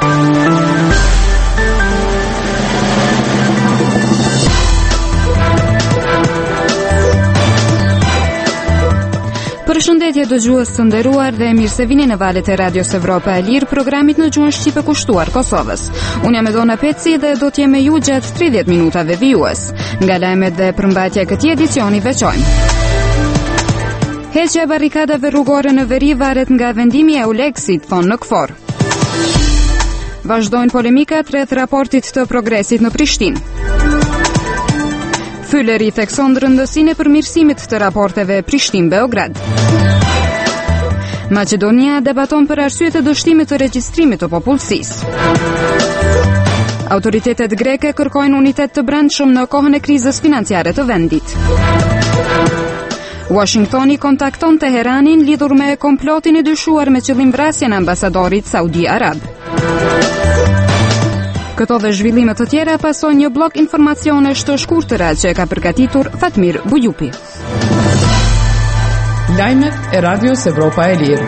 Përshëndetje dëgjues të nderuar dhe mirë se vini në valët e Radios Evropa e Lirë, programit në gjuhën shqipe kushtuar Kosovës. Unë jam Edona Peci dhe do t'jem me ju gjatë 30 minutave vijues. Nga lajmet dhe përmbajtja e këtij edicioni veçojmë. Heqja e barrikadave rrugore në veri varet nga vendimi e Euleksit, thonë në KFOR. Vazhdojnë polemikat rreth raportit të progresit në Prishtinë. Fylleri thekson rëndësinë e përmirësimit të raporteve Prishtinë-Beograd. Maqedonia debaton për arsyet e dështimit të regjistrimit të popullsisë. Autoritetet greke kërkojnë unitet të brendshëm në kohën e krizës financiare të vendit. Washingtoni kontakton Teheranin lidhur me komplotin e dyshuar me qëllim vrasjen e ambasadorit Saudi Arab. Këto dhe zhvillimet të tjera pasojnë një blok informacionesh të shkurtëra që e ka përgatitur Fatmir Bujupi. Lajmet e Radios Evropa e Lirë.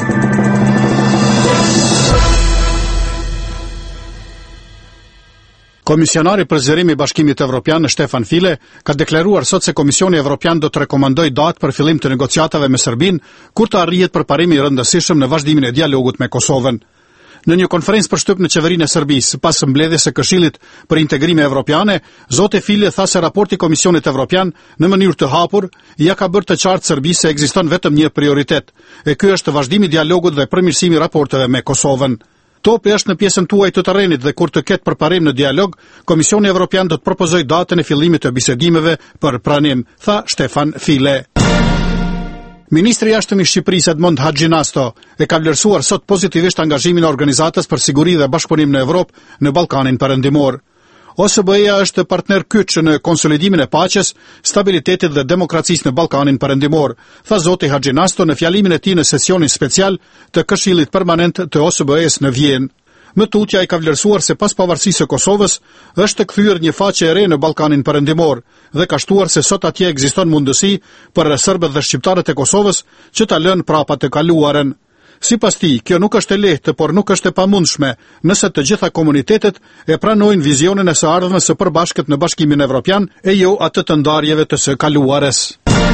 Komisionari për zgjerimi i Bashkimit Evropian Stefan Füle ka deklaruar sot se Komisioni Evropian do të rekomandojë datë për fillim të negociatave me Serbinë kur të arrihet përparimi i rëndësishëm në vazhdimin e dialogut me Kosovën. Në një konferencë për shtyp në qeverinë e Serbisë, pas mbledhjes së Këshillit për Integrime Evropiane, zoti Füle tha se raporti Komisionit Evropian në mënyrë të hapur ja ka bërë të qartë Serbisë se ekziston vetëm një prioritet, e ky është vazhdimi i dialogut dhe përmirësimi i raporteve me Kosovën. Topi është në pjesën tuaj të terrenit dhe kur të ketë përparim në dialog, Komisioni Evropian do të propozojë datën e fillimit të bisedimeve për pranim, tha Stefan Füle. Ministri i Jashtëm i Shqipërisë Edmond Haxhinasto e ka vlerësuar sot pozitivisht angazhimin e Organizatës për Siguri dhe Bashkëpunim në Evropë në Ballkanin Perëndimor. OSBE-ja është partner kyç në konsolidimin e paqes, stabilitetit dhe demokracisë në Ballkanin Perëndimor, tha zoti Haxhinasto në fjalimin e tij në sesionin special të Këshillit Permanent të OSBE-s në Vjenë. Më tutje ai ka vlerësuar se pas pavarësisë së Kosovës është kthyer një faqe e re në Ballkanin Perëndimor dhe ka shtuar se sot atje ekziston mundësi për serbët dhe shqiptarët e Kosovës që ta lënë prapa të kaluarën. Sipas tij, kjo nuk është e lehtë, por nuk është e pamundshme nëse të gjitha komunitetet e pranojnë vizionin e së ardhmes së përbashkët në Bashkimin Evropian e jo atë të ndarjeve të së kaluarës.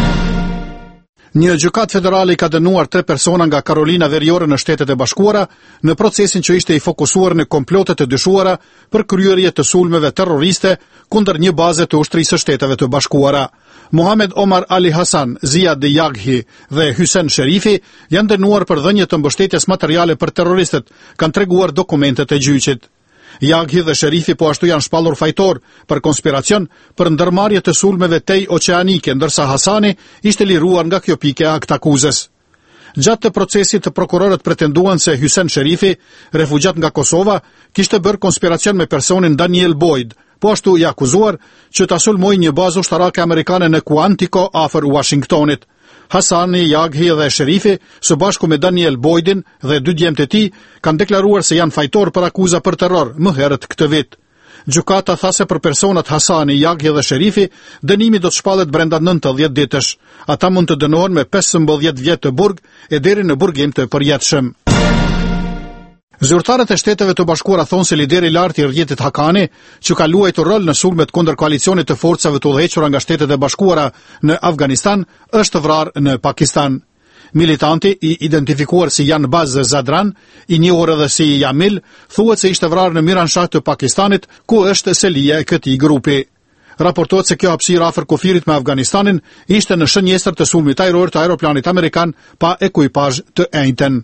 Një gjykat federale i ka dënuar 3 persona nga Karolina Veriore në Shtetet e Bashkuara në procesin që ishte i fokusuar në komplotet të dyshuara për kryerje të sulmeve terroriste kundër një baze të ushtrisë së Shteteve të Bashkuara. Mohamed Omar Ali Hasan, Ziad Jaghi dhe Hysén Sherifi janë dënuar për dhënje të mbështetjes materiale për terroristët, kanë treguar dokumentet e gjyqit. Jaghi dhe Sherifi po ashtu janë shpallur fajtor për konspiracion për ndërmarrje të sulmeve tej oqeanike, ndërsa Hasani ishte liruar nga kjo pikë e aktakuzës. Gjatë të procesit të prokurorët pretenduan se Hysén Sherifi, refugjat nga Kosova, kishte bërë konspiracion me personin Daniel Boyd, po ashtu i akuzuar që ta sulmojë një bazë ushtarake amerikane në Quantico afër Washingtonit. Hasani, Jaghi dhe Sherifi, së bashku me Daniel Boydin dhe 2 djemtë e tij, kanë deklaruar se janë fajtor për akuza për terror më herët këtë vit. Gjykata tha se për personat Hasani, Jaghi dhe Sherifi, dënimi do të shpallet brenda 90 ditësh. Ata mund të dënohen me 15 vjet të burg e deri në burgim të përjetshëm. Zyrtarët e Shteteve të Bashkuara thonë se lideri i lartë i rrjetit Hakani, që ka luajtur rol në sulmet kundër koalicionit të forcave të udhëhequra nga Shtetet e Bashkuara në Afganistan, është vrarë në Pakistan. Militanti i identifikuar si Jan Baz Zadran, i njohur edhe si Jamil, thuhet se ishte vrarë në Miranshah të Pakistanit, ku është selija e këtij grupi. Raportohet se kjo hapësirë afër kufirit me Afganistanin ishte në shënjestër të sulmit ajror të aeroplanit amerikan pa ekuipazh të enjten.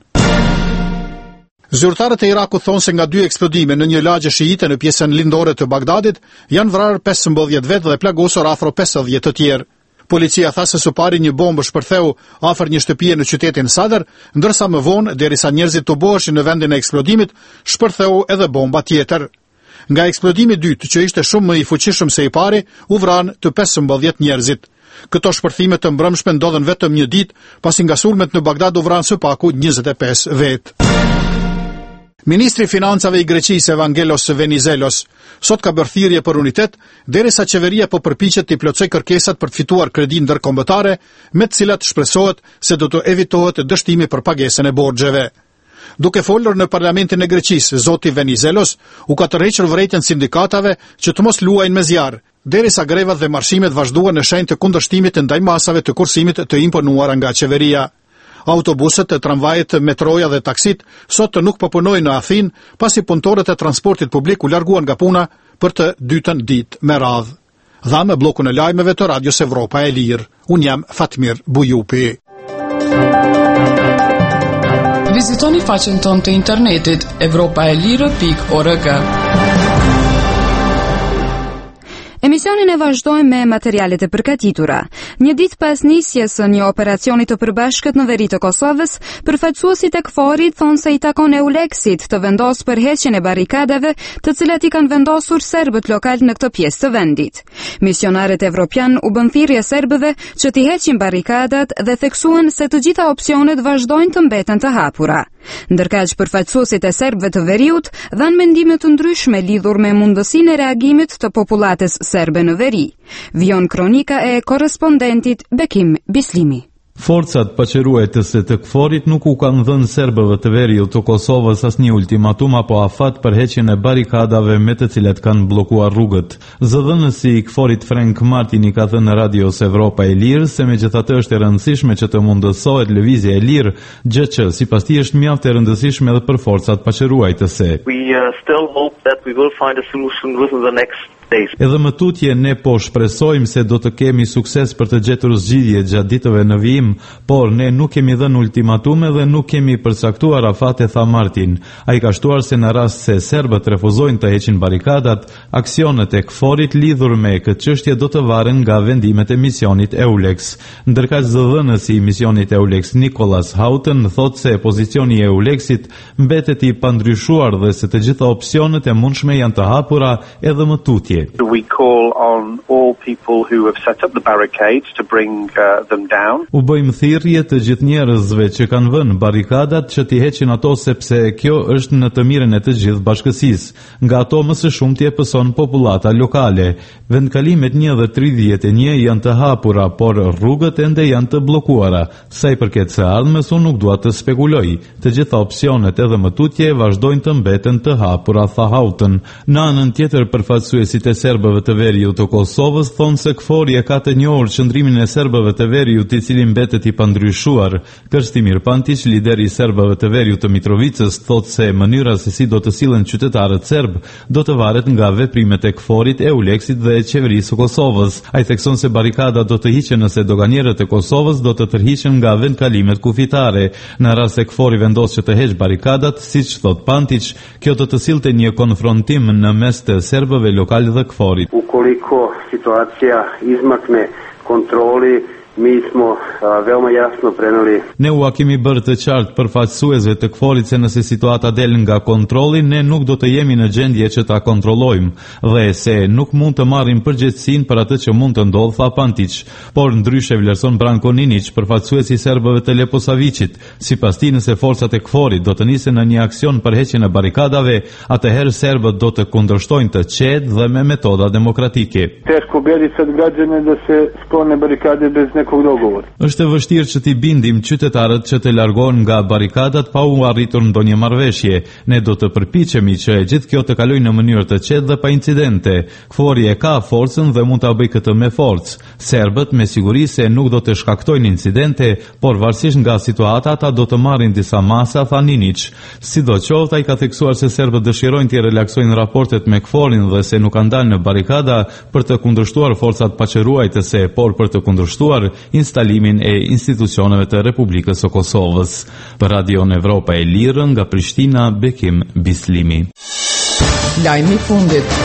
Zyrtarët e Irakut thonë se nga 2 eksplodime në një lagje shiite në pjesën lindore të Bagdadit janë vrarë 15 vetë dhe plagosur afro 50 të tjerë. Policia tha se së pari një bombë shpërtheu afër një shtëpie në qytetin Sadr, ndërsa më vonë, derisa njerëzit të boheshin në vendin e eksplodimit, shpërtheu edhe bomba tjetër. Nga eksplodimi i dytë, që ishte shumë më i fuqishëm se i pari, u vranë të 15 njerëzit. Këto shpërthime të mbrëmshme ndodhen vetëm një ditë, pasi nga sulmet në Bagdad u vranë së paku 25 vetë. Ministri i Financave i Greqisë Evangelos Venizelos sot ka bërë thirrje për unitet, derisa qeveria po përpiqet të plotësojë kërkesat për të fituar kredi ndërkombëtare, me të cilat shpresohet se do të evitohet dështimi për pagesën e borxheve. Duke folur në parlamentin e Greqisë, zoti Venizelos u ka tërhequr vërejtjen sindikatave që të mos luajnë me zjarr, derisa grevat dhe marshimet vazhduan në shenjë të kundërshtimit ndaj masave të kursimit të imponuara nga qeveria. Autobuset, tramvajet, metroja dhe taksit sot nuk po punojnë në Athinë, pasi punëtorët e transportit publik u larguan nga puna për të dytën ditë me radhë. Dha me bllokun e lajmeve të Radios Evropa e Lirë. Unë jam Fatmir Bujupi. Vizitoni faqen tonë të internetit europaelire.org. Emisionin e vazhdojmë me materialet e përgatitura. Një ditë pas nisjes së një operacioni të përbashkët në veri të Kosovës, përfaqësuesit e KFOR-it thonë se i takon EULEX-it të vendosë përheqjen e barrikadave, të cilat i kanë vendosur serbët lokal në këtë pjesë të vendit. Misionarët evropian u bën thirrje serbëve që t'i heqin barrikadat dhe theksuan se të gjitha opsionet vazhdojnë të mbeten të hapura. Ndërkaq përfaqësuesit e serbëve të veriut dhanë mendime të ndryshme lidhur me mundësinë e reagimit të popullatës serbe në veri. Vion kronika e korrespondentit Bekim Bislimi. Forcat paqëruese të KFOR-it nuk u kanë dhënë serbëve të veriut të Kosovës asnjë ultimatum apo afat për heqjen e barrikadave me të cilat kanë bllokuar rrugët. Zëdhënësi i KFOR-it Frank Martin i ka thënë në Radios Evropa e Lirë se megjithatë është e rëndësishme që të mundësohet lëvizja e lirë, gjë që sipas tij është mjaft e rëndësishme edhe për forcat paqëruese. We still hope that we will find a solution within the next days. Edhe më tutje ne po shpresojmë se do të kemi sukses për të gjetur zgjidhje gjatë ditëve në vijim, por ne nuk kemi dhënë ultimatume dhe nuk kemi përcaktuar afate, tha Martin. Ai ka shtuar se në rast se serbët refuzojnë të heqin barrikadat, aksionet e KFOR-it lidhur me këtë çështje do të varen nga vendimet e misionit EULEX. Ndërkaq zëdhënësi i misionit EULEX Nicholas Houghton thotë se pozicioni i EULEX-it mbetet i pandryshuar dhe se të gjitha opsionet e mundshme janë të hapura edhe më tutje. We call on all people who have set up the barricades to bring them down. U bëjmë thirrje të gjithë njerëzve që kanë vënë barrikadat që t'i heqin ato sepse kjo është në të mirën e të gjithë bashkësisë. Nga ato më së shumti e pëson popullata lokale. Vendkalimet 1 dhe 31 janë të hapura, por rrugët ende janë të bllokuara. Sa i përket së ardhmes, unë nuk dua të spekuloj. Të gjitha opsionet edhe më tutje vazhdojnë të mbeten të hapura, tha Houghton. Në anën tjetër, përfaqësuesit e serbëve të veriut të Kosovës thonë se KFOR-i e ka të njohur qëndrimin e serbëve të veriut i cili mbetet i pandryshuar. Krstimir Pantić, lideri i serbëve të veriut të Mitrovicës, thotë se mënyra se si do të sillen qytetarët serb do të varet nga veprimet e KFOR-it, EULEX-it dhe qeverisë së Kosovës. Ai thekson se barrikadat do të hiqen nëse doganierët e Kosovës do të tërhiqen nga vendkalimet kufitare. Në rast se KFOR-i vendos që të heqë barrikadat, siç thot Pantić, kjo do të sillte një konfrontim në mes të serbëve lokal dhe KFOR-it. Ukoliko situacija izmakne kontroli, mi smo veoma jasno preneli. Ne u kemi bërë të qartë përfaqësuesve të KFOR-it se nëse situata del nga kontrolli, ne nuk do të jemi në gjendje që ta kontrollojmë dhe se nuk mund të marrim përgjegjësinë për atë që mund të ndodhë, tha Pantić. Por ndryshe vlerëson Branko Ninić, përfaqësuesi i serbëve të Leposavicit. Sipas tij, nëse forcat e KFOR-it do të nisen në një aksion për heqjen e barrikadave, atëherë serbët do të kundërshtojnë të qetë dhe me metoda demokratike. Teško ubediti sad građane da se sklone barikade bez Është e vështirë që t'i bindim qytetarët që të largohen nga barrikadat pa u arritur ndonjë marrëveshje. Ne do të përpiqemi që e gjithë kjo të kalojë në mënyrë të qetë dhe pa incidente. KFOR-i e ka forcën dhe mund ta bëjë këtë me forcë. Serbët me siguri se nuk do të shkaktojnë incidente, por varësisht nga situata ata do të marrin disa masa, tha Ninić. Sidoqoftë, ai ka theksuar se serbët dëshirojnë të relaksojnë raportet me KFOR-in dhe se nuk kanë dalë në barrikada për të kundërshtuar forcat paqëruese, por për të kundërshtuar instalimin e institucioneve të Republikës së Kosovës. Për Radion Evropa e Lirë nga Prishtina, Bekim Bislimi. Lajmi i fundit.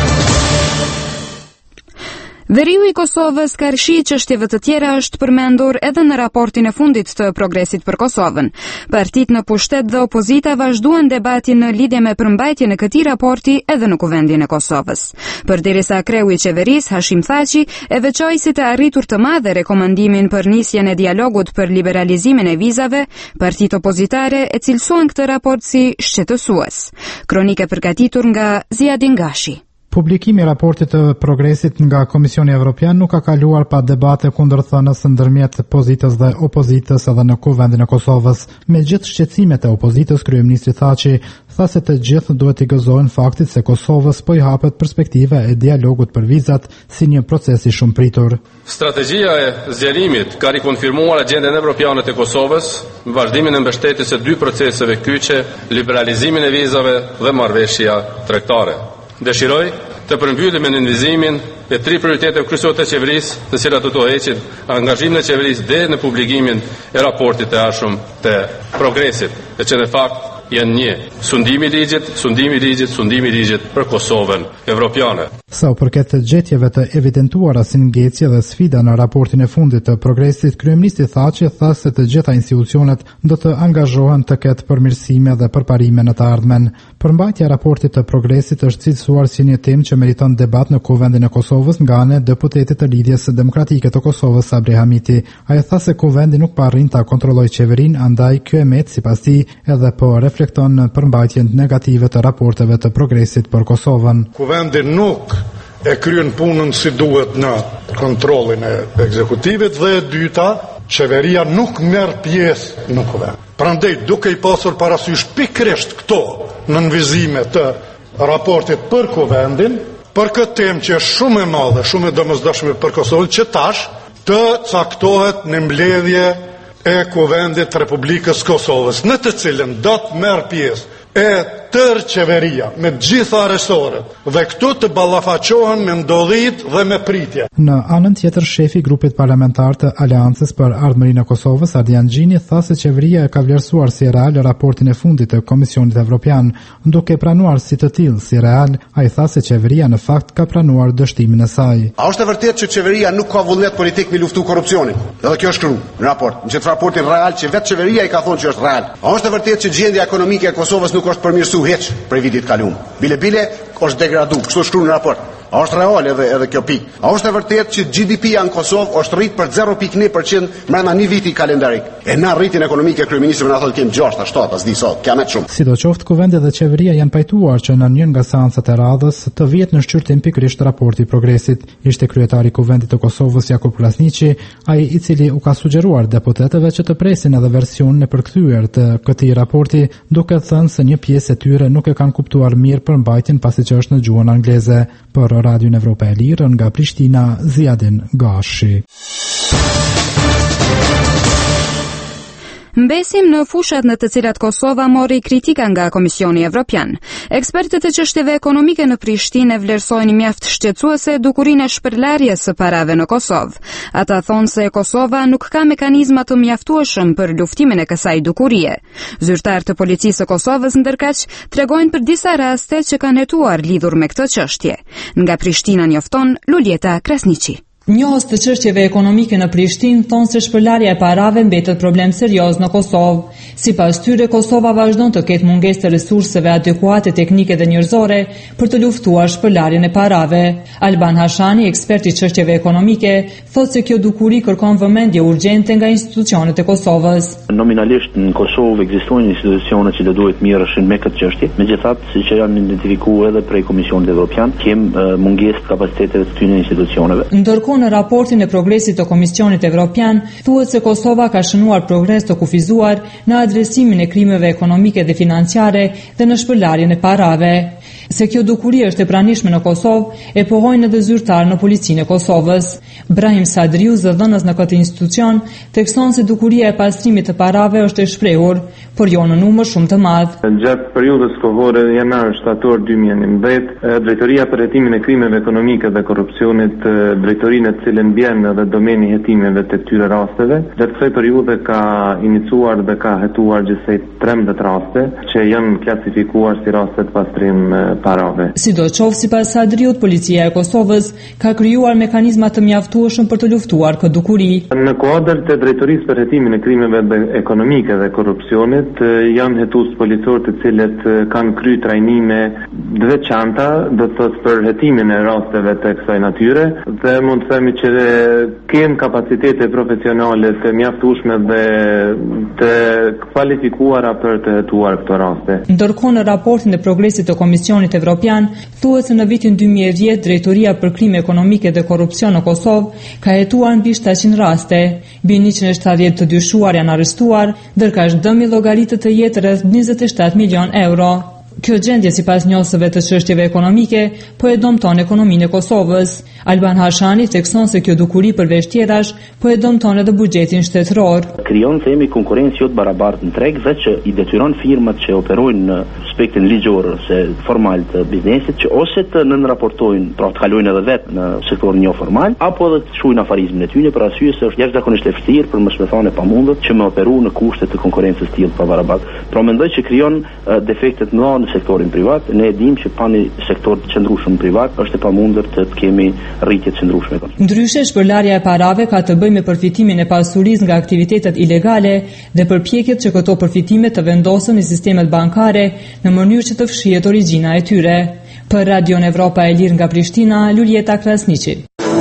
Veriu i Kosovës ka rshi çështjeve të tjera është përmendur edhe në raportin e fundit të Progresit për Kosovën. Partitë në pushtet dhe opozita vazhduan debatin në lidhje me përmbajtjen e këtij raporti edhe në Kuvendin e Kosovës. Përderisa kreu i qeverisë Hashim Thaçi e veçoi si të arritur të madhe rekomandimin për nisjen e dialogut për liberalizimin e vizave, partitë opozitare e cilësuan këtë raport si shqetësues. Kronikë përgatitur nga Ziadin Gashi. Publikimi i raportit të progresit nga Komisioni Evropian nuk ka kaluar pa debate kundërthënës ndërmjet pozitës dhe opozitës edhe në Kuvendin e Kosovës. Me gjithë shqetësimet e opozitës, kryeministri Thaçi tha se të gjithë duhet i gëzojnë faktit se Kosovës po i hapet perspektiva e dialogut për vizat si një proces i shumë pritur. Strategjia e zgjerimit ka rikonfirmuar agjendën evropiane të Kosovës, vazhdimin e mbështetjes së dy proceseve kyçe, liberalizimin e vizave dhe marrëveshja tregtare. Dëshiroj të përmbyllim në nënvizimin e tri prioriteteve kryesore të qeverisë, të cilat do të heqin angazhimin e qeverisë deri në publikimin e raportit të arshëm të progresit, e që në fakt janë një: sundimi i ligjit për Kosovën evropiane. Sa u përket të gjetjeve të evidentuara si ngecje dhe sfida në raportin e fundit të progresit, kryeministri Thaçi tha se të gjitha institucionet do të angazhohen të ketë përmirësime dhe përparime në të ardhmen. Përmbajtja e raportit të progresit është cilësuar si një temë që meriton debat në Kuvendin e Kosovës nga ana e deputetit të Lidhjes Demokratike të Kosovës Sabri Hamiti. Ai tha se Kuvendi nuk po arrin ta kontrollojë qeverinë, andaj ky emet sipas tij edhe po reflekton në përmbajtjen negative të raporteve të progresit për Kosovën. Kuvendi nuk e kryen punën si duhet në kontrollin e ekzekutivit dhe e dyta, qeveria nuk merr pjesë në kuvend. Prandaj duke i pasur parasysh pikërisht këto nënvizime të raportit për kuvendin, për këtë temë që është shumë e madhe, shumë e domosdoshme për Kosovën, që tash të caktohet në mbledhje e Kuvendit të Republikës Kosovës, në të cilën do të merr pjesë e tërë qeveria me gjitha resorët dhe këtu të ballafaqohen me ndodhit dhe me pritje. Në anën tjetër, shefi i grupit parlamentar të Aleancës për Ardhmërinë e Kosovës, Ardian Gjini, tha se qeveria e ka vlerësuar si real raportin e fundit të Komisionit Evropian, duke pranuar si të tillë si real. Ai tha se qeveria në fakt ka pranuar dështimin e saj. A është e vërtetë që qeveria nuk ka vullnet politik me luftu korrupsionin? Edhe kjo është shkruar në raport. Në këtë raportin real që vetë qeveria i ka thonë që është real. A është e vërtetë që gjendja ekonomike e Kosovës nuk është përmirësuar hiç prej vitit kaluar? Bile është degradu, kështu shkruan në raport. A është real edhe kjo pikë? A është e vërtetë që GDP-ja në Kosovë është rrit për 0.1% brenda një viti kalendarik? E na rritjen ekonomike kryeministri më na thotë kemi 6, 7, as di sot, kemi shumë. Sidoqoftë, Kuvendi dhe qeveria janë pajtuar që në një nga seancat e radhës të vihet në shqyrtim pikërisht raporti i progresit. Ishte kryetari i Kuvendit të Kosovës Jakub Krasniqi, ai i cili u ka sugjeruar deputetëve që të presin edhe versionin e përkthyer të këtij raporti, duke thënë se një pjesë e tyre nuk e kanë kuptuar mirë përmbajtjen pasi që është në gjuhën angleze. Për Radion Evropa e Lirë nga Prishtina, Ziadin Gashi. Mbesim në fushat në të cilat Kosova mori kritika nga Komisioni Evropian. Ekspertët e çështjeve ekonomike në Prishtinë vlerësojnë mjaft shqetësuese dukurinë e shpërlarjes së parave në Kosovë. Ata thonë se Kosova nuk ka mekanizma të mjaftueshëm për luftimin e kësaj dukurie. Zyrtarë të policisë së Kosovës ndërkaq tregojnë për disa raste që kanë hetuar lidhur me këtë çështje. Nga Prishtina njofton Luljeta Krasniqi. Njohës të çështjeve ekonomike në Prishtinë thonë se shpërlarja e parave mbetet problem serioz në Kosovë. Sipas tyre, Kosova vazhdon të ketë mungesë të resurseve adekuate teknike dhe njerëzore për të luftuar shpërlarjen e parave. Alban Hashani, ekspert i çështjeve ekonomike, thotë se kjo dukuri kërkon vëmendje urgjente nga institucionet e Kosovës. Nominalisht në Kosovë ekzistojnë institucione që duhet mirëshin me këtë çështje. Megjithatë, siç janë identifikuar edhe prej Komisionit Evropian, kemi mungesë kapacitete të këtyre institucioneve. Në raportin e progresit të Komisionit Evropian, thuhet se Kosova ka shënuar progres të kufizuar në adresimin e krimeve ekonomike dhe financiare dhe në shpërlarjen e parave. Se kjo dukuri është e pranishme në Kosovë e pohojnë edhe zyrtar në policinë e Kosovës. Brahim Sadriu, zëdhënës në këtë institucion, thekson se dukuria e pastrimit të parave është e shprehur, por jo në numër shumë të madh. Gjatë periudhës kohore janar-shtator 2011, Drejtoria për hetimin e krimeve ekonomike dhe korrupsionit, drejtorinë e cilën bjen edhe domeni hetimeve të këtyre rasteve, gjatë kësaj periudhe ka iniciuar dhe ka hetuar gjithsej 13 raste që janë klasifikuar si raste të pastrim parave. Sidoqoftë, sipas Sadriut, policia e Kosovës ka krijuar mekanizma të mjaftueshëm për të luftuar këtë dukuri. Në kuadër të Drejtorisë për hetimin e krimeve ekonomike dhe korrupsionit, trajnimet janë hetues policor të cilët kanë kryer trajnime të veçanta, do të thotë për hetimin e rasteve të kësaj natyre, dhe mund të themi që kemë kapacitete profesionale të mjaftueshme dhe të kvalifikuara për të hetuar këto raste. Ndërkohë në raportin e progresit të Komisionit Evropian thuhet se në vitin 2010 Drejtoria për Krime Ekonomike dhe Korrupsion në Kosovë ka hetuar mbi 700 raste, mbi 170 të dyshuar janë arrestuar, ndërka dëmi llogaritet të jetë rreth 27 milion euro. Kjo gjendje sipas njohësve të çështjeve ekonomike po e dëmton ekonominë e Kosovës. Alban Hashani thekson se kjo dukuri përveç tjerash po e dëmton edhe buxhetin shtetëror. Krijon themi konkurrencë jo të barabartë në treg dhe që i detyron firmat që operojnë në aspektin ligjor ose formal të biznesit që ose të nënraportojnë, pra të kalojnë edhe vetë në sektorin jo formal, apo edhe të shujnë afarizmin e tyre për arsye se është jashtëzakonisht e vështirë për mos me thënë pamundët që me operu në kushte të konkurrencës të tillë pa barabartë. Pra mendoj që krijon defekte të mëdha në sektorin privat. Ne e dimë që pa një sektor të qëndrueshëm privat është e pamundur të kemi rritje të qëndrueshme. Ndryshe, shpërlarja e parave ka të bëjë me përfitimin e pasurisë nga aktivitetet ilegale dhe përpjekjet që këto përfitime të vendosen në sistemet bankare në mënyrë që të fshihet origjina e tyre. Për Radion Evropa e Lirë nga Prishtina, Luljeta Krasniqi.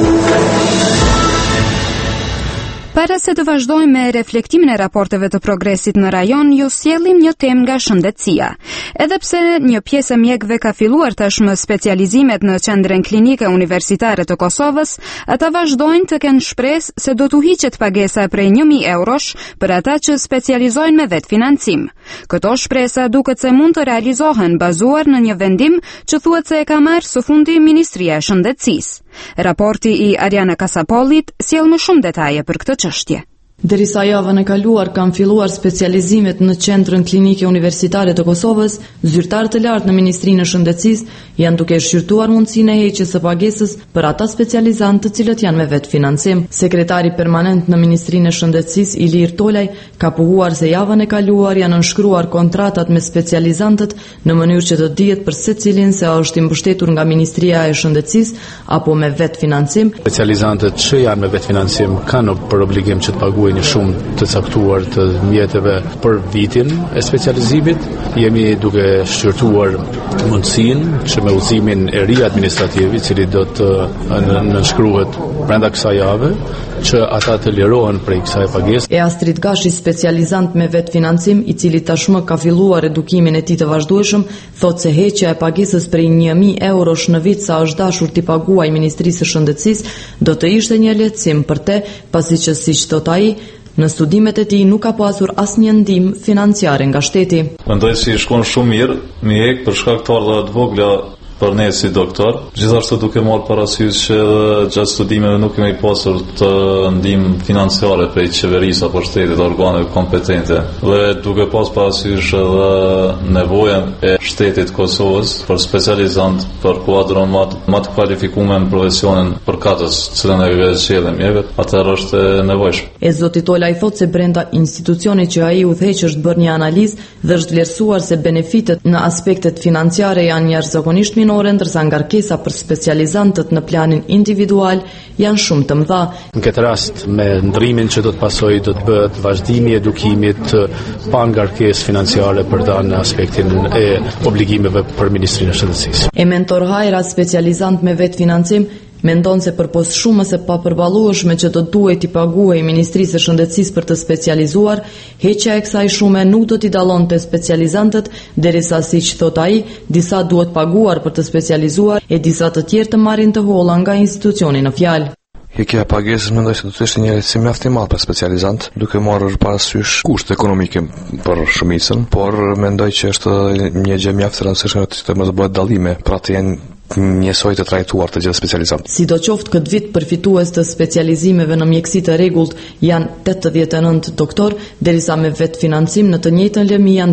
Para se të vazhdojmë me reflektimin e raporteve të progresit në rajon, ju sjellim një temë nga shëndetësia. Edhe pse një pjesë e mjekëve ka filluar tashmë specializimet në qendrën klinike universitare të Kosovës, ata vazhdojnë të kenë shpresë se do t'u hiqet pagesa prej 1000 eurosh për ata që specializojnë me vetë financim. Këto shpresa duket se mund të realizohen bazuar në një vendim që thuhet se e ka marrë së fundi Ministria e Shëndetësisë. Raporti i Ariana Kasapolit sjell më shumë detaje për këtë çështje. Derisa javën e kaluar kanë filluar specializimet në Qendrën Klinike Universitare të Kosovës, zyrtarët e lartë në Ministrinë e Shëndetësisë janë duke shqyrtuar mundësinë e heqjes së pagesës për ata specializantë të cilët janë me vetë financim. Sekretari permanent në Ministrinë e Shëndetësisë, Ilir Tolaj, ka pohuar se javën e kaluar janë nënshkruar kontratat me specializantët në mënyrë që të dihet për secilin se a është i mbështetur nga Ministria e Shëndetësisë apo me vetë financim. Specializantët që janë me vetë financim kanë për obligim që të paguajnë një shumë të caktuar të mjeteve për vitin e specializimit. Jemi duke shqyrtuar mundësinë që me udhëzimin e ri administrativ, i cili do të nënshkruhet brenda kësaj jave, që ata të lirohen prej kësaj pagesë. E Astrid Gashi, specializant me vetë financim, i cili tashmë ka filluar edukimin e tij të vazhdueshëm, thotë se heqja e pagesës prej 1000 eurosh në vit sa është dashur t'i paguajë Ministrisë së Shëndetësisë do të ishte një lehtësim për te, pasi që siç thot ai, në studimet e tij nuk ka pasur asnjë ndihmë financiare nga shteti. Mendoj se i shkon shumë mirë, mi ek për shkak të ardha të vogla për ne si doktor, gjithashtu duke marrë parasysh që gjatë studimeve nuk kemi pasur të ndihmë financiare prej qeverisë apo shtetit, organeve kompetente, dhe duke pas parasysh edhe nevojën e shtetit Kosovës për specializant, për kuadron më të kualifikuar në profesionin përkatës, cilën e zgjedhëm mjekët, atëherë është e nevojshme. E zoti Tola i thotë se brenda institucionit që ai udhëheq është bërë një analizë dhe është vlerësuar se benefitet në aspektet financiare janë jashtëzakonisht ndërsa ngarkesa për specializantët në planin individual janë shumë të mëdha. Në këtë rast, me ndrimin që do të pasojë, do të bëhet vazhdimi i edukimit pa ngarkesë financiare për ta në aspektin e obligimeve për Ministrinë e Shëndetësisë. E mentor Hajra, specializant me vetë financim, mendon se përpos shumës e papërballueshme që do duhet t'i paguajë Ministrisë së Shëndetësisë për të specializuar, heqja e kësaj shume nuk do t'i dallonte specializantët, derisa siç thot ai, disa duhet paguar për të specializuar e disa të tjerë të marrin të holla nga institucioni në fjalë. Heqja e pagesës mendoj se do të ishte një lehtësim mjaft i madh për specializant, duke marrë parasysh kushtet ekonomike për shumicën, por mendoj që është një gjë mjaft e rëndësishme të mos bëhet dallime, pra të jenë njësoj të trajtuar të gjithë specializantë. Sidoqoftë, këtë vit përfitues të specializimeve në mjekësi të rregullt janë 89 doktor, derisa me vetë financim në të njëjtën lëmi janë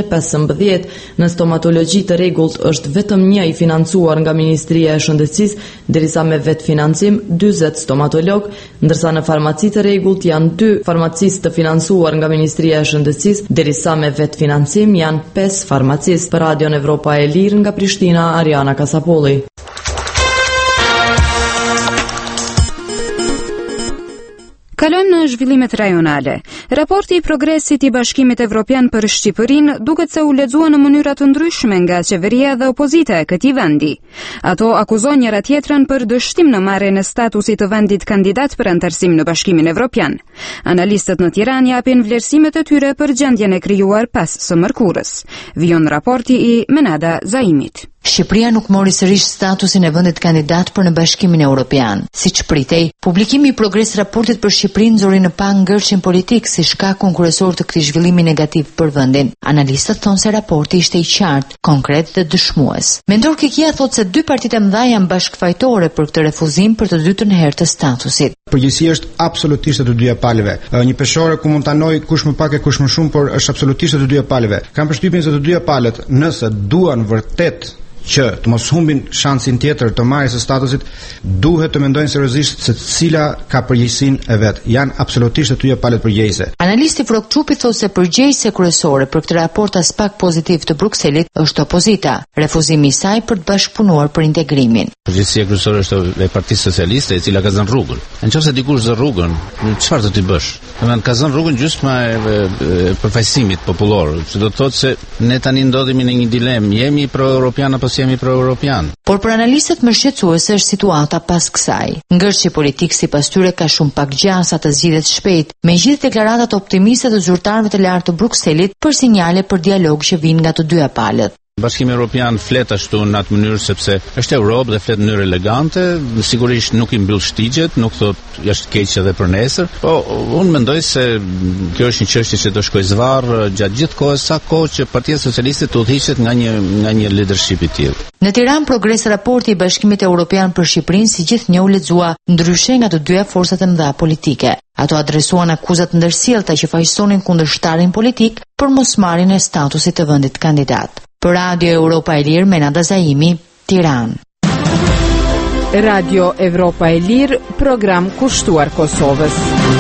215. Në stomatologji të rregullt është vetëm një i financuar nga Ministria e Shëndetësisë, derisa me vetë financim 40 stomatolog, ndërsa në farmaci të rregullt janë 2 farmacistë të financuar nga Ministria e Shëndetësisë, derisa me vetë financim janë 5 farmacistë. Për Radion Evropa e Lirë nga Prishtina, Ariana Kasapoli. Kalojmë në zhvillimet rajonale. Raporti i progresit i Bashkimit Evropian për Shqipërinë duket se u lexua në mënyra të ndryshme nga qeveria dhe opozita e këtij vendi. Ato akuzojnë njëra tjetrën për dështim në marrjen e statusit të vendit kandidat për anëtarësim në Bashkimin Evropian. Analistët në Tiranë japin vlerësimet e tyre për gjendjen e krijuar pas së mërkurës. Vijon raporti i Menada Zaimit. Shqipëria nuk mori sërish statusin e vendit kandidat për në Bashkimin Evropian. Siç pritej, publikimi i progres raportit për Shqipërinë nxori në pa ngërçin politik si shkakun kryesor të këtij zhvillimi negativ për vendin. Analistët thonë se raporti ishte i qartë, konkret dhe dëshmues. Mendor Kikia thotë se dy partitë e mëdha janë bashkëfajtore për këtë refuzim për të dytën herë të statusit. Përgjegjësia është absolutisht e të dyja palëve. Një peshore ku mund ta noj kush më pak e kush më shumë, por është absolutisht e të dyja palëve. Kam përshtypjen se të dyja palët, nëse duan vërtet që të mos humbin shansin tjetër të marrjes së statusit, duhet të mendojnë seriozisht se cila ka përgjegjësinë e vet. Janë absolutisht të dyja palët përgjegjëse. Analisti Frok Çupi thotë se përgjegjëse kryesore për këtë raport as pak pozitiv të Brukselit është opozita, refuzimi i saj për të bashkëpunuar për integrimin. Përgjegjësia kryesore është e Partisë Socialiste, e cila ka zënë rrugën. Nëse dikush zë rrugën, çfarë do të bësh? Domethënë ka zënë rrugën gjysma e përfaqësimit popullor, që do të thotë se ne tani ndodhemi në një dilemë, jemi pro-europian apo jemi pro-europian. Por për analistët më shqetësuese është situata pas kësaj. Ngërçi politik sipas tyre ka shumë pak gjasa të zgjidhet shpejt, megjithë deklaratat optimiste të zyrtarëve të lartë të Brukselit për sinjale për dialog që vijnë nga të dyja palët. Bashkimi Evropian flet ashtu në atë mënyrë sepse është Europë dhe flet në mënyrë elegante, sigurisht nuk i mbyll shtigjet, nuk thot është keq edhe për nesër, po unë mendoj se kjo është një çështje që do shkojë zvarr gjatë gjithë kohës, sa kohë që Partia Socialiste të udhëhiqet nga një leadership i tillë. Në Tiranë progres raporti i Bashkimit Evropian për Shqipërinë si gjithnjë u lexua ndryshe nga të dyja forcat e mëdha politike. Ato adresuan akuzat ndërsjellta që faqësonin kundërshtarin politik për mosmarrjen e statusit të vendit kandidat. Për Radio Europa e Lirë, Menada Zaimi, Tiranë. Radio Europa e Lirë, program kushtuar Kosovës.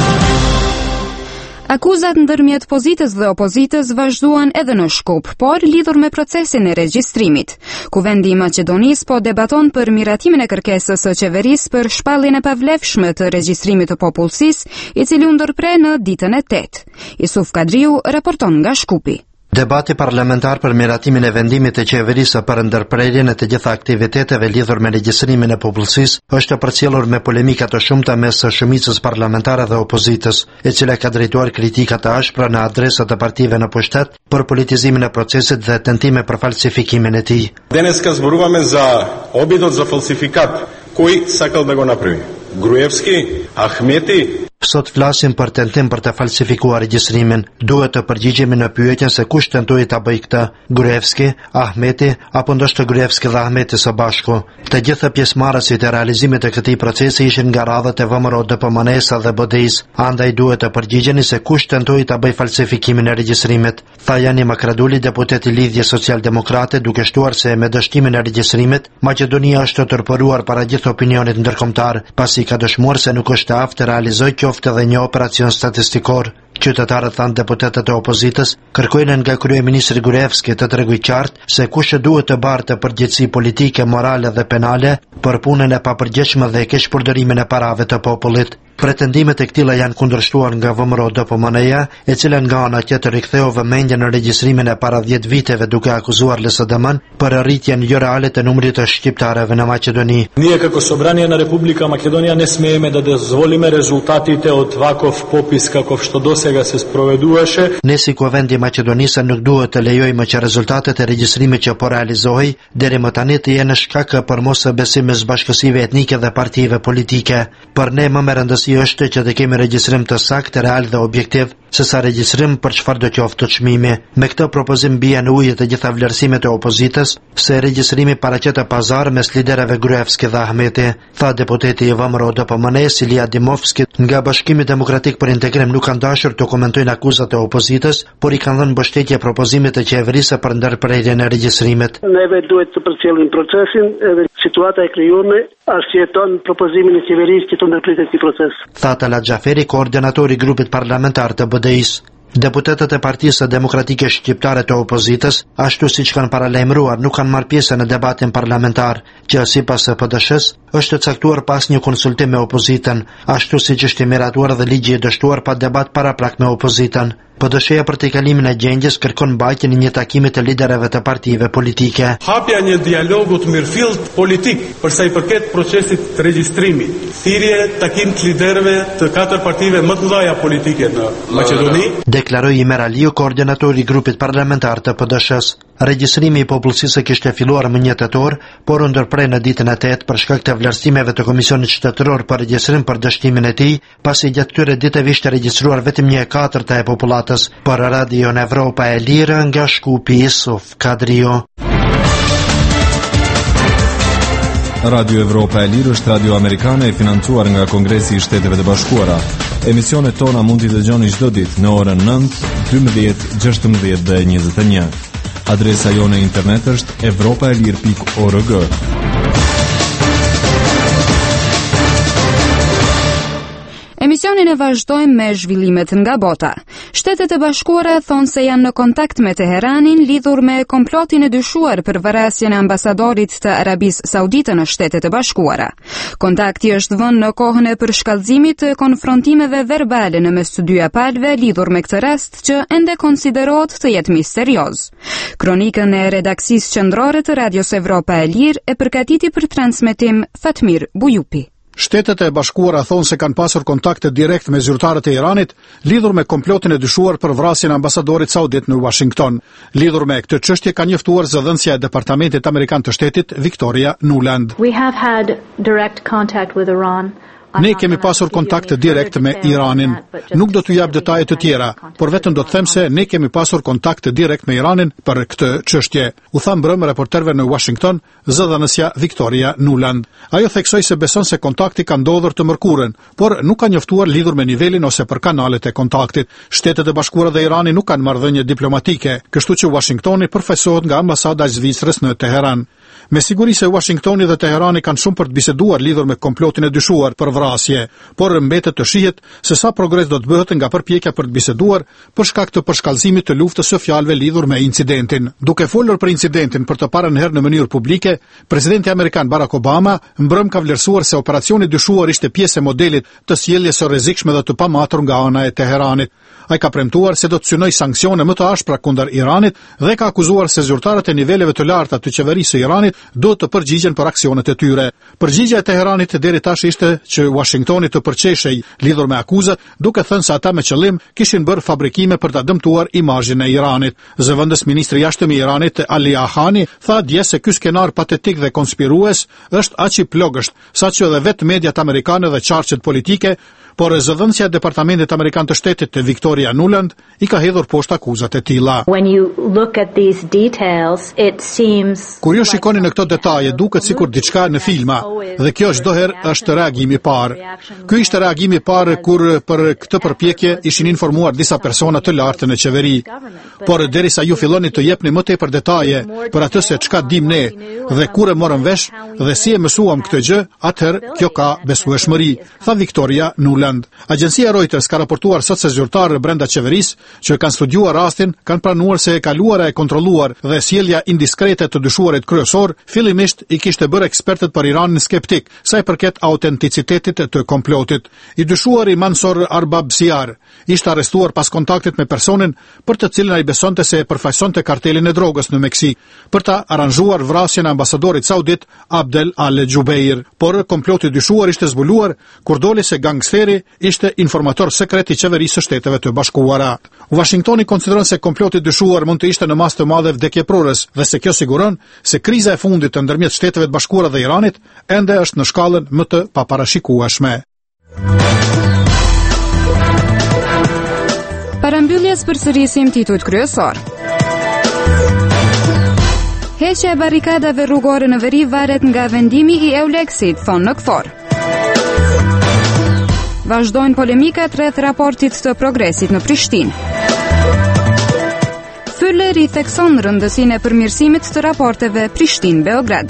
Akuzat ndërmjet pozitës dhe opozitës vazhduan edhe në Shkup, por lidhur me procesin e regjistrimit. Kuvendi i Maqedonisë po debaton për miratimin e kërkesës së qeverisë për shpalljen e pavlefshme të regjistrimit të popullsisë, i cili u ndërpre në ditën e 8. Isuf Kadriu raporton nga Shkupi. Debati parlamentar për miratimin e vendimit të qeverisë për ndërprerjen e të gjitha aktiviteteve lidhur me regjistrimin e popullsisë është përcjellur me polemika të shumta mes shumicës parlamentare dhe opozitës, e cila ka drejtuar kritika të ashpra në adresat të partive në pushtet për politizimin e procesit dhe tentime për falsifikimin e tij. Денеска зборуваме за обидот за фалсификат, кој сакал да го направи. Груевски, Ахмети. Sot flasim për tentim për të falsifikuar regjistrimin. Duhet të përgjigjemi në pyetjen se kush tentoi ta bëjë këtë, Gruevski, Ahmeti apo ndoshta Gruevski dhe Ahmeti së bashku. Të gjithë pjesëmarrësit e realizimit të këtij procesi ishin nga radhët e VMRO, DPMNES-a dhe BDI-s. Andaj duhet të përgjigjeni se kush tentoi ta bëjë falsifikimin e regjistrimit. Tha Jani Makraduli, deputet i Lidhjes Social-Demokrate, duke shtuar se me dështimin e regjistrimit, Maqedonia është tërpëruar para gjithë opinionit ndërkombëtar, pasi ka dëshmuar se nuk është aftë të realizojë qoftë edhe një operacion statistikor. Qytetarët, thanë deputetët e opozitës, kërkojnë nga kryeministri Gruevski të tregojë qartë se kush duhet të bartë përgjegjësi politike, morale dhe penale për punën e papërgjegjshme dhe keqpërdorimin e parave të popullit. Pretendimet e këtilla janë kundërshtuar nga VMRO DPMNE-ja, e cila nga ana tjetër riktheu vëmendjen në regjistrimin e para 10 viteve duke akuzuar LSDM-n për rritjen jo reale të numrit të shqiptarëve në Maqedoni. Ние како собрание на Република Македонија не смееме да дозволиме резултатите од ваков попис каков што досега се спроведуваше. Ne si Kuvendi i Maqedonisë nuk duhet të lejojmë që rezultatet e regjistrimit që po realizohej deri më tani të jenë shkak për mosbesim mes bashkësive etnike dhe partive politike. Për ne më rëndësishme është që të kemi regjistrim të saktë, real dhe objektiv, sesa regjistrim për çfarë do qoftë të çmimi. Me këtë propozim bien në ujë të gjitha vlerësimet e opozitës se regjistrimi paraqet pazar mes liderëve Gruevski dhe Ahmeti, tha deputeti i VMRO DPMNE Ilia Dimovski. Nga Bashkimi Demokratik për Integrim nuk kanë dashur të komentojnë akuzat e opozitës, por i kanë dhënë mbështetje propozimit të qeverisë për ndërprerjen e regjistrimit. Neve duhet të përcjellim procesin edhe situata e krijuar arsyeton propozimin e qeverisë që të ndërpritet këtij proces. Tha Talat Xhaferi, koordinatori i grupit parlamentar të BDI-s. Deputetët e Partisë Demokratike Shqiptare të opozitës, ashtu siç kanë paralajmëruar, nuk kanë marrë pjesë në debatin parlamentar, që sipas PD-s është caktuar pas një konsultim me opozitën, ashtu siç është i miratuar dhe ligji i dështuar pa debat paraprak me opozitën. PD-ja për tejkalimin e gjendjes kërkon mbajtjen e një takimi të liderëve të partive politike. Hapja një dialogu të mirëfillt politik për sa i përket procesit të regjistrimit. Thirrje takim të liderëve të 4 partive më të mëdha politike në Maqedoni. Deklaroi Imer Aliu, koordinatori i grupit parlamentar të PD-s. Regjistrimi i popullsisë kishte filluar më 1 tetor, por u ndërprej në ditën e 8 për shkak të vlerësimeve të Komisionit Shtetëror për regjistrim për dështimin e tij, pasi gjatë këtyre ditëve ishte regjistruar vetëm 1/4 e popullatës. Për Radio Evropa e Lirë nga Shkupi, Yusuf Kadrio. Radio Evropa e Lirë është radio amerikane e financuar nga Kongresi i Shteteve të Bashkuara. Emisionet tona mund t'i dëgjoni çdo ditë në orën 9, 12, 16 dhe 21. Adresa jone internet është europaelir.org. Emisionin e vazhdojmë me zhvillimet nga bota. Shtetet e Bashkuara thonë se janë në kontakt me Teheranin lidhur me komplotin e dyshuar për vrasjen e ambasadorit të Arabisë Saudite në Shtetet e Bashkuara. Kontakti është vënë në kohën e përshkallëzimit të konfrontimeve verbale në mes të dyja palëve lidhur me këtë rast që ende konsiderohet të jetë misterioz. Kronikën e redaksisë qendrore të Radios Evropa e Lirë e përgatiti për transmetim Fatmir Bujupi. Shtetet e Bashkuara thonë se kanë pasur kontakte direkt me zyrtarët e Iranit lidhur me komplotin e dyshuar për vrasjen e ambasadorit saudit në Washington. Lidhur me këtë çështje ka njoftuar zëdhënësja e Departamentit Amerikan të Shtetit, Victoria Nuland. We have had direct contact with Iran. Ne kemi pasur kontakt direkt me Iranin. Nuk do t'u jap detaje të tjera, por vetëm do të them se ne kemi pasur kontakt direkt me Iranin për këtë çështje, u tha mbrëmë reporterëve në Washington, zëdhënësja Victoria Nuland. Ajo theksoi se beson se kontakti ka ndodhur të mërkurën, por nuk ka njoftuar lidhur me nivelin ose për kanalet e kontaktit. Shtetet e Bashkuara dhe Irani nuk kanë marrëdhënie diplomatike, kështu që Washingtoni përfaqësohet nga ambasada e Zvicrës në Teheran. Me siguri se Washingtoni dhe Teherani kanë shumë për të biseduar lidhur me komplotin e dyshuar për vrasje, por mbetet të shihet se sa progres do të bëhet nga përpjekja për të biseduar për shkak të përshkallëzimit të luftës së fjalëve lidhur me incidentin. Duke folur për incidentin për të parën herë në mënyrë publike, presidenti amerikan Barack Obama mbrëm ka vlerësuar se operacioni dyshuar ishte pjesë e modelit të sjelljes së rrezikshme dhe të pamatur nga ana e Teheranit. Ai ka premtuar se do të synojë sanksione më të ashpra kundër Iranit dhe ka akuzuar se zyrtarët e niveleve të larta të qeverisë së Iranit duhet të përgjigjen për aksionet e tyre. Përgjigjja e Teheranit deri tash ishte që Washingtoni të përqeshej lidhur me akuzat, duke thënë se ata me qëllim kishin bërë fabrikime për ta dëmtuar imazhin e Iranit. Zëvendës ministri i jashtëm i Iranit, Ali Ahani, tha dje se ky skenar patetik dhe konspirues është aq i plogësht, saqë edhe vetë mediat amerikane dhe qarqet politike, por zëdhënësja e Departamentit Amerikan të Shtetit të Victoria Nuland i ka hedhur poshtë akuzat e tilla. Kur ju shikoni në këto detaje, duket sikur diçka në filma, dhe kjo çdo herë është reagimi i parë. Ky ishte reagimi i parë kur për këtë përpjekje ishin informuar disa persona të lartë në qeveri. Por derisa ju filloni të jepni më tepër detaje për atë se çka dim ne dhe kur e morëm vesh dhe si e mësuam këtë gjë, atëherë kjo ka besueshmëri, tha Victoria Nuland. Agjencia Reuters ka raportuar sot se zyrtarë brenda qeverisë që kanë studiuar rastin kanë pranuar se e kaluara e kontrolluar dhe sjellja indiskrete të dyshuarit kryesor fillimisht i kishte bërë ekspertët për Iranin skeptik sa i përket autenticitetit të komplotit. I dyshuari Mansor Arbabsiar ishte arrestuar pas kontaktit me personin për të cilin ai besonte se e përfaqësonte kartelin e drogës në Meksik për ta aranjuar vrasjen e ambasadorit saudit Abdel Al-Jubeir. Por komploti dyshuar ishte zbuluar kur doli se gangsteri ishte informator sekret i qeverisë së Shteteve të Bashkuara. Washingtoni konsideron se komploti dyshuar mund të ishte në masë të madhe vdekjeprurës dhe se kjo siguron se kriza e fundit të ndërmjet Shteteve të Bashkuara dhe Iranit ende është në shkallën më të paparashikueshme. Parambylljes përsërisim titujt kryesor. Heqja e barrikadave rrugore në veri varet nga vendimi i Euleksit, thonë në KFOR. Vazhdojnë polemikat rreth raportit të progresit në Prishtinë. Fyller i thekson rëndësinë e përmirësimit të raporteve Prishtinë-Beograd.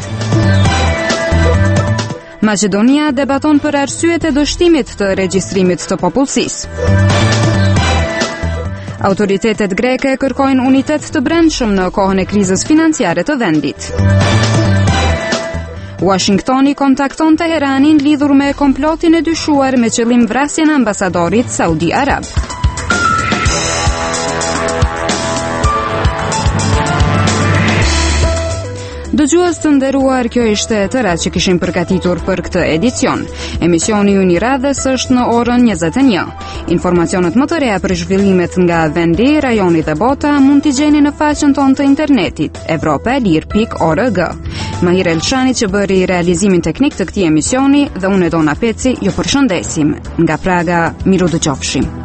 Maqedonia debaton për arsyet e dështimit të regjistrimit të popullsisë. Autoritetet greke kërkojnë unitet të brendshëm në kohën e krizës financiare të vendit. Washingtoni kontakton Teheranin lidhur me komplotin e dyshuar me qëllim vrasjen e ambasadorit Saudi Arab. Dëgjues të nderuar, kjo ishte e tëra që kishim përgatitur për këtë edicion. Emisioni ynë i radhës është në orën 21. Informacionet më të reja për zhvillimet nga vendi, rajoni dhe bota mund t'i gjeni në faqen tonë të internetit evropaelir.org. Mahir Elshani që bëri realizimin teknik të këtij emisioni dhe unë Dona Peci ju përshëndesim. Nga Praga, miru dëgjofshim.